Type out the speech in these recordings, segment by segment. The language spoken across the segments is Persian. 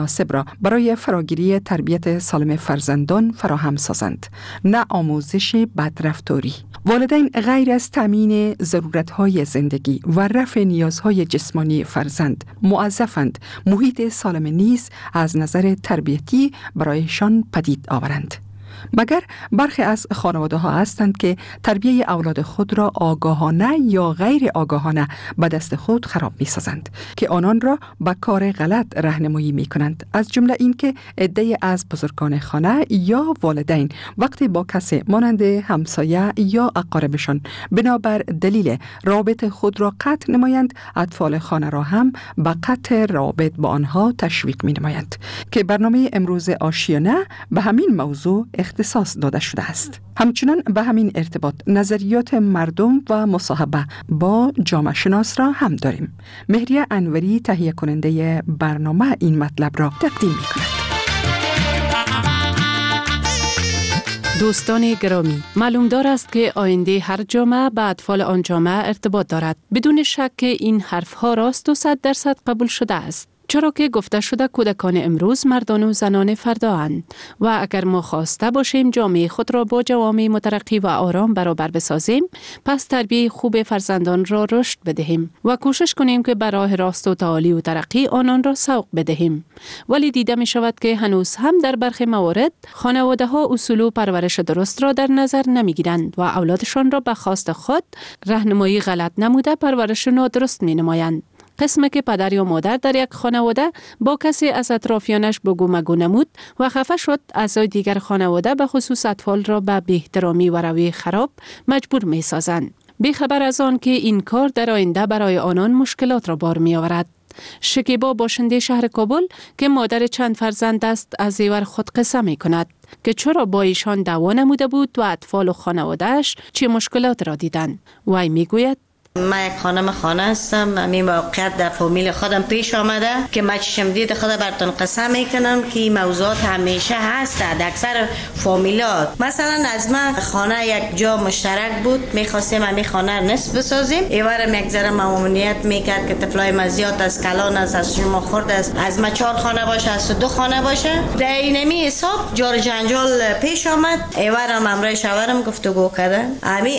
مناسب را برای فراگیری تربیت سالم فرزندان فراهم سازند، نه آموزش بدرفتاری. والدین غیر از تامین ضرورت‌های زندگی و رفع نیازهای جسمانی فرزند موظفند محیط سالم نیز از نظر تربیتی برایشان پدید آورند. مگر برخی از خانواده‌ها هستند که تربیت اولاد خود را آگاهانه یا غیر آگاهانه به دست خود خراب می‌سازند که آنان را به کار غلط راهنمایی می‌کنند. از جمله این که عده‌ای از بزرگان خانه یا والدین وقتی با کسی مانند همسایه یا اقاربشان بنابر دلیل رابط خود را قطع نمایند، اطفال خانه را هم به قطع رابط با آنها تشویق می‌نمایند که برنامه امروز آشیانه به همین موضوع اختصاص داده شده است. همچنان به همین ارتباط نظریات مردم و مصاحبه با جامعه شناس را هم داریم. مهریه انوری تهیه کننده برنامه این مطلب را تقدیم می کند. دوستان گرامی، معلوم دار است که آینده هر جامعه به اطفال آن جامعه ارتباط دارد. بدون شک که این حرفها راست و 100% قبول شده است. چرا که گفته شده کودکان امروز مردان و زنان فردااند و اگر ما خواسته باشیم جامعه خود را با جوامع مترقی و آرام برابر بسازیم، پس تربیت خوب فرزندان را رشد بدهیم و کوشش کنیم که بر راه راست و تعالی و ترقی آنان را سوق بدهیم. ولی دیده می شود که هنوز هم در برخی موارد خانواده ها اصول و پرورش درست را در نظر نمی گیرند و اولادشان را به خواست خود راهنمایی غلط نموده پرورش نادرست می نمایند. قسمه که پدر یا مادر در یک خانواده با کسی از اطرافیانش بگو مگو نمود و خفه شد، اعضای دیگر خانواده به خصوص اطفال را به بی‌احترامی و روی خراب مجبور می سازند، بی‌خبر از آن که این کار در آینده برای آنان مشکلات را بار می آورد. شکیبا باشنده شهر کابل که مادر چند فرزند است از زیور خود قصه می کند که چرا با ایشان دعوا نموده بود و اطفال و خانوادهش چه مشکلات را دیدند. وی می گوید من یک خانه هستم. همین موقعیت در فامیل خودم پیش آمده که من چشم دید خدا براتون قسم میکنم که این موضوعات همیشه هست در اکثر فامیلات. مثلا از من خانه یک جا مشترک بود، میخواستیم همین خانه نصف بسازیم، ایوارم یک ذره ممنوعیت میکرد که طفلای مزیات از کلان است، از شما خورد است، از ما 4 خانه باشه، از 2 خانه باشه. در اینمی حساب جار جنجال پیش آمد. ایوارم امرای شوهرم گفتگو کردن، همین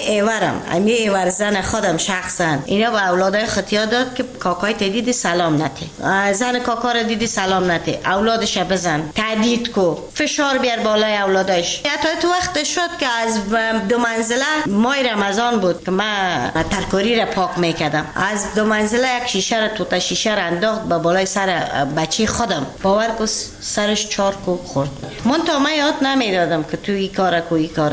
ایوار زن خودم اینا با اولادای خطیا داد که کاکای دیدی سلام نتی، زن کاکا را دیدی سلام نتی، اولادش بزن، تهدید کو، فشار بیار بالای اولادش. حتی تو وقت شد که از 2 منزله ماه رمضان بود که من ترکاری را پاک میکردم، از 2 منزله یک شیشه را توتا شیشه را انداخت با بالای سر بچی خودم، باور کو سرش 4 کوب خورد. من تا من یاد نمیدادم که تو این کارا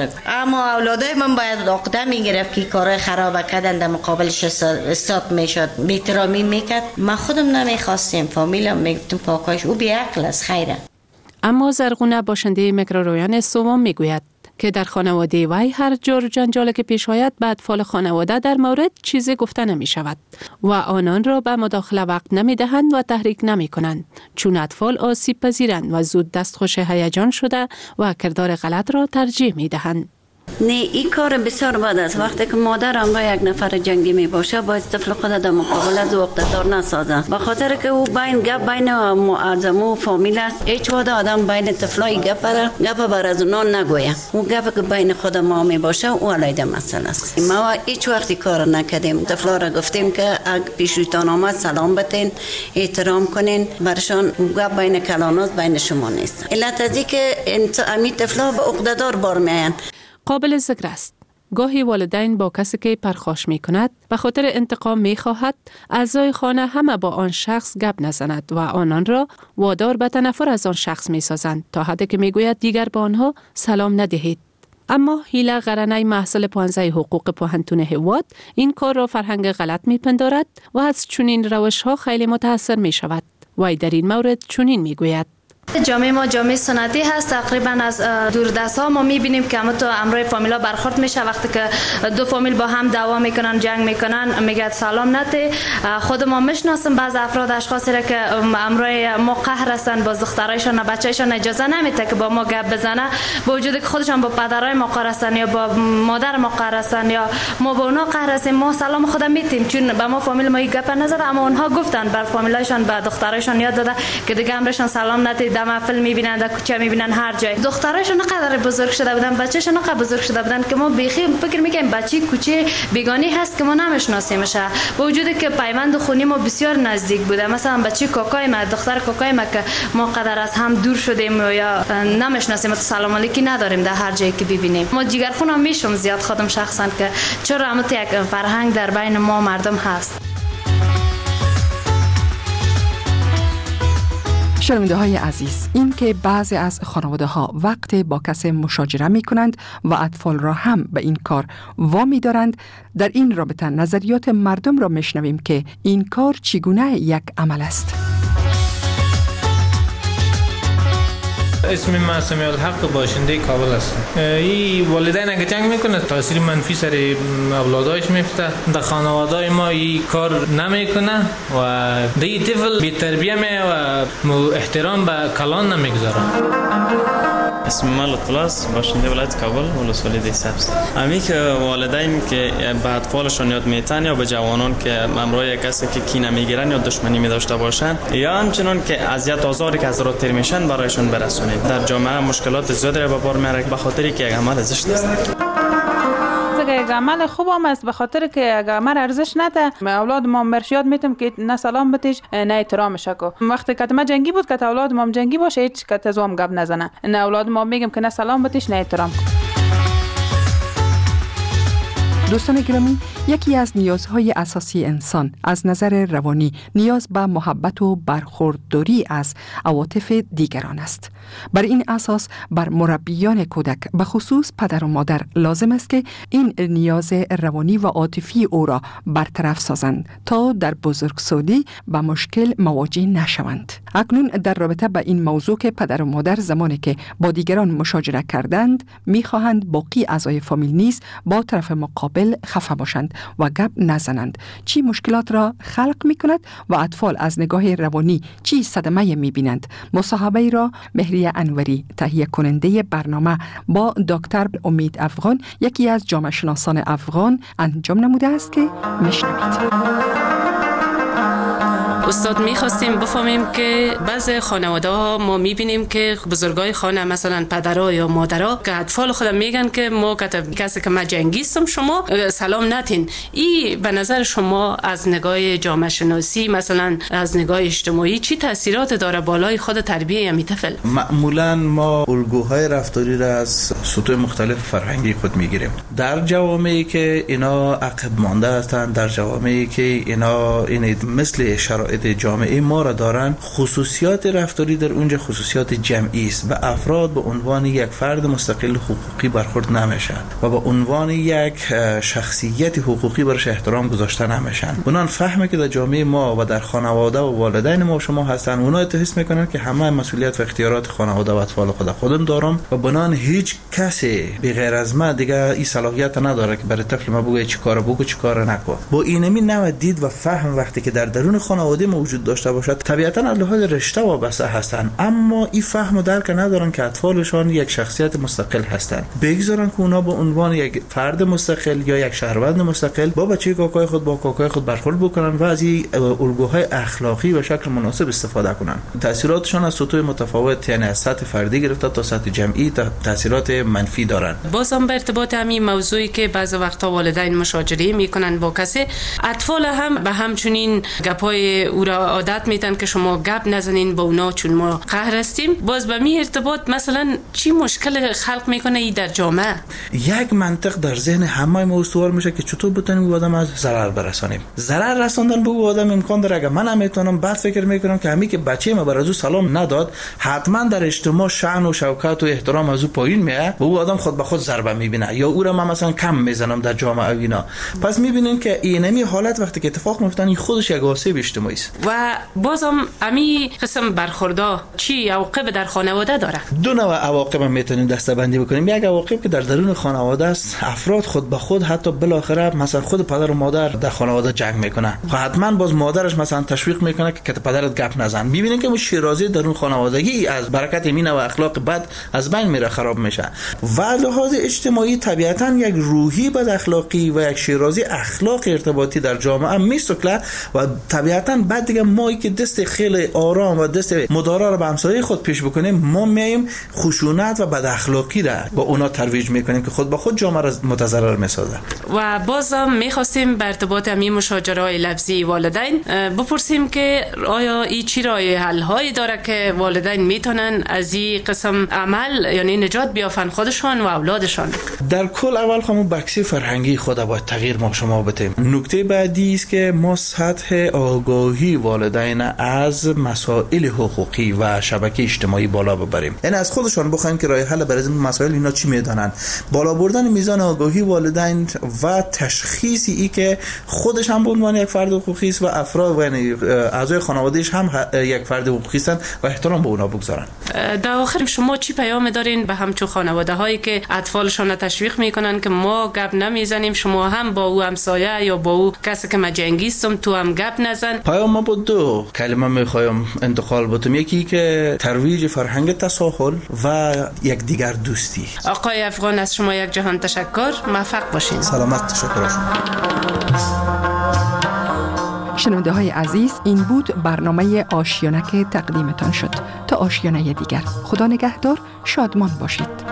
اما اولادای من باید عقده میگرفت که کارای خراب کردن در مقابلش استاد میشد، بی‌احترامی میکرد. ما خودم نمیخواستیم، فامیلم میگفتیم پاکاش او بی‌عقل است خیره. اما زرغونه باشنده میکرورویان سوم میگوید که در خانواده وی هر جور جنجال که پیش آید به اطفال خانواده در مورد چیزی گفته نمی شود و آنان را به مداخله وقت نمی دهند و تحریک نمی کنند، چون اطفال آسیب پذیرند و زود دستخوش هیجان شده و کردار غلط را ترجیح می دهند. نه، این کار بسیار بد است. وقتی که مادر با یک نفر جنگی می باشه باید طفل خود در مقابل از وقتدار نسازه، به خاطر که او بین معظمو فامیل است. هیچ وقت آدم بین طفلای گپ بر از اونان نگویه. اون گپ که بین خود ما می باشه او علیده مسئله است. ما هیچ وقتی کار نکردیم، طفلا را گفتیم که اگه پیشتان آمد سلام بتین، احترام کنین، برشان گپ بین کلانات بین شما نیست. علت از که امی طفلا به عقده‌دار بار میان. قابل ذکر است گاهی والدین با کسی که پرخاش می کند به خاطر انتقام می خواهد اعضای خانه همه با آن شخص گپ نزند و آنان را وادار به تنفر از آن شخص می سازند تا حدی که می گوید دیگر با آنها سلام ندهید. اما هیله قرنی محصل 15 حقوق پوهنتون هواد این کار را فرهنگ غلط می پندارد و از چنین روش ها خیلی متاثر می شود. وی در این مورد چنین می گوید: جامعه ما جامعه سنتی هست. تقریبا از دوردست ها ما میبینیم که همه تو امروی فامیلا برخورد میشه. وقتی که دو فامیل با هم دعوا میکنن، جنگ میکنن، میگه سلام نته. خود ما میشناسیم بعض افراد اشخاصی را که امروی ما قهر هستن، با دخترایشان و بچه‌شان اجازه نمیده که با ما گپ بزنه، با وجودی که خودشان با پدرای ما قهر هستن یا با مادر ما قهر هستن یا ما با اونا قهر هستیم. ما سلام خود میتیم چون با ما فامیل ما گپ نزد، اما اونها گفتن بر فامیلایشان با دخترایشان یاد داده که دیگه امرشان سلام نته. دم فیلم میبینن، در کوچه میبینن، هر جای. دخترایشان نقدر بزرگ شده بودن، بچه‌شان نقدر بزرگ شده بودن که ما بیخی فکر میکنیم بچه کوچه بیگانی هست که ما نمیشناسیمش، با وجودی که پیوند خونی ما بسیار نزدیک بوده. مثلا بچه کاکای ما، دختر کاکای ما که ما قدر از هم دور شدیم یا نمیشناسیم، سلام علیکی نداریم در هر جایی که ببینیم. ما جیگرخون میشم زیاد خودم شخصا که چرا همت یک فرهنگ در بین ما مردم هست. شنونده های عزیز، این که بعضی از خانواده ها وقت با کسی مشاجره می کنند و اطفال را هم به این کار وامی دارند، در این رابطه نظریات مردم را میشنویم که این کار چگونه یک عمل است. اسم من سمیع الحق باشنده کابل هستم. این والدین اگه جنگ میکنه تاثیر منفی سر اولادایش میفته. در خانواده ما این کار نمیکنه و دی طفل بی تربیه می و احترام به کلان نمیگذاره. اسم من لطفالاس باشنده ولایت کابل ولسوالی سبز. امی که والدین که به اطفالشون یاد میتن یا به جوانان که امروی کسی که کینه میگیرن یا دشمنی میداشته باشن یا همچنان که اذیت آزاری که از راه تیر میشن برایشون برسونید. در جامعه مشکلات زیادی به بار میاره به خاطری که یک عمل زشت است. یک عمل خوب هم است به خاطر که اگر عمل ارزش نده اولاد ما مرشیات میتم که نه سلام بتیش نه احترامش کو. وقتی که ما جنگی بود که اولاد ما جنگی باشه هیچ که تزوام گپ نزنه. نه اولاد ما میگم که نه سلام بتیش نه احترام. دوستان گرامی، یکی از نیازهای اساسی انسان از نظر روانی نیاز به محبت و برخورداری از عواطف دیگران است. بر این اساس بر مربیان کودک به خصوص پدر و مادر لازم است که این نیاز روانی و عاطفی او را برطرف سازند تا در بزرگسالی با مشکل مواجه نشوند. اکنون در رابطه با این موضوع که پدر و مادر زمانی که با دیگران مشاجره کردند میخواهند باقی اعضای فامیل نیز با طرف مقابل خفه باشند و گپ نزنند، چی مشکلات را خلق می کند و اطفال از نگاه روانی چی صدمه می بینند. مصاحبه را مهریه انوری تهیه کننده برنامه با دکتر امید افغان، یکی از جامعه شناسان افغان، انجام نموده است که میشنوید. استاد میخواستیم بفهمیم که بعضی خانواده ها ما میبینیم که بزرگای خانه مثلا پدرها یا مادرها که اطفال خودم میگن که ما کسی که من جنگیستم شما سلام نتین. این به نظر شما از نگاه جامعه شناسی مثلا از نگاه اجتماعی چی تاثیرات داره بالای خود تربیه می طفل؟ معمولا ما الگوهای رفتاری را از سطوح مختلف فرهنگی خود میگیریم. در جوامعی که اینا عقب مانده هستند، در جوامعی که اینا مثل شرایط جامعه ما را دارن، خصوصیات رفتاری در اونجا خصوصیات جمعی است و افراد به عنوان یک فرد مستقل حقوقی برخورد نمیشن و به عنوان یک شخصیت حقوقی برش احترام گذاشته نمیشن. اونان فهمه که در جامعه ما و در خانواده و والدین ما شما هستن، اونا حس میکنن که همه مسئولیت و اختیارات خانواده و اطفال خودم دارم و بنان هیچ کسی به غیر از من دیگه این صلاحیت نداره که برای طفل ما بگه چی کارو بگو چی کارو نکن. با اینمی نوع دید و فهم وقتی که در درون خانواده موجود داشته باشد، طبیعتا از لحاظ رشته وابسته هستند، اما این فهم و درک ندارن که اطفالشان یک شخصیت مستقل هستند. بگذارن که اونا به عنوان یک فرد مستقل یا یک شهروند مستقل با بچه کاکای خود برخورد بکنن و از این الگوهای اخلاقی و شکل مناسب استفاده کنن. تاثیراتشان از سطوح متفاوت، یعنی از سطح فردی گرفته تا سطح جمعی تاثیرات منفی دارن. بازم به ارتباط همین موضوعی که بعضی وقتا والدین مشاجره میکنن با کسی، اطفال هم به همچنین گپای او را عادت میتن که شما گپ نزنین با اونا چون ما قهر هستیم. باز به می ارتباط مثلا چی مشکل خلق میکنه ای در جامعه؟ یک منطق در ذهن همه ما استوار میشه که چطور بتونیم آدم از ضرر برسانیم. ضرر رساندن به آدم امکان داره. اگه من نمیتونم، بعد فکر میکنم که همین که بچه ما برازو سلام نداد، حتما در اجتماع شأن و شوکت و احترام از او پایین میاد و او آدم خود به خود ضربه میبینه یا او را من مثلا کم میزنم در جامعه و اینا. پس میبینین که اینمی حالت وقتی که اتفاق میفتن این خودش یک آسیب اجتماعی است. و بازم امی قسم برخوردا چی عواقب در خانواده داره؟ دو نوع عواقب میتونیم دسته‌بندی بکنیم. یک عواقب که در درون خانواده است، افراد خود به خود حتی بالاخره مثلا خود پدر و مادر در خانواده جنگ میکنه و حتما باز مادرش مثلا تشویق میکنه که پدرت گپ نزن. میبینین که اون شیرازی درون خانوادگی از برکت این و اخلاق بد از بین میره، خراب میشه. و لحاظ اجتماعی طبیعتا یک روحی بد اخلاقی و یک شیرازی اخلاق ارتباطی در جامعه میسکله و طبیعتا بعد دیگه ما که دست خیلی آرام و دست مدارا رو به همسایه خود پیش بکنیم، ما میایم خشونت و بد اخلاقی را با اونا ترویج میکنیم که خود به خود جامعه را متضرر میسازه. و بازم میخواستیم به ارتباط همین مشاجره لفظی والدین بپرسیم که آیا این چی راه حل هایی داره که والدین میتونن از این قسم عمل یعنی نجات بیافن خودشان و اولادشان؟ در کل اول همون بکسی فرهنگی خود باید تغییر ما شما بدیم. نکته بعدی است که ما سطح آگاهی والدین از مسائل حقوقی و شبکه اجتماعی بالا ببریم. یعنی از خودشان بخوایم که راه حل برای این مسائل اینا چی میدونن. بالا بردن میزان آگاهی والدین و تشخیصی ای که خودش هم به عنوان یک فرد حقوقی است و افراد و یعنی اعضای خانواده‌اش هم یک فرد حقوقی هستند و احترام به اونا بگذارن. در آخر شما چی پیام دارین به همچون خانواده هایی که اطفالشان تشویق میکنن که ما گپ نمیزنیم، شما هم با او همسایه یا با او کسی که ما جنگیستم تو هم گپ نزن؟ پیام ما با دو کلمه میخوایم انتقال بدم. یکی که ترویج فرهنگ تساهل و یک دیگر دوستی. آقای افغان از شما یک جهان تشکر، موفق باشین. سلامت. تشکر از شما. شنونده های عزیز، این بود برنامه آشیانه که تقدیمتان شد. تا آشیانه دیگر، خدا نگهدار، شادمان باشید.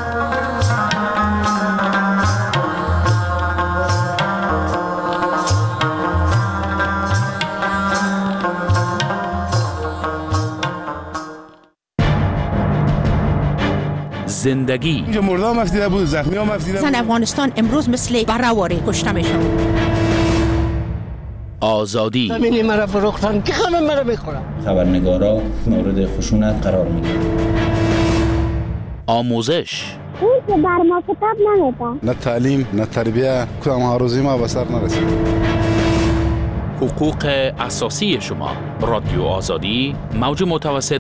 زندگی اینجا مرده هم افتیده بود، زخمی هم افتیده بود. زن افغانستان امروز مثل برهواری کشته میشن. آزادی زمینی مرا فروختن که خانم مرا بخورم. خبرنگارا مورد خشونت قرار میگیرن. آموزش اون که بر ما کتاب نمیدن. نه تعلیم نه تربیه، کدام هاروزی ما به سر نرسید. حقوق اساسی شما. رادیو آزادی، موج متوسط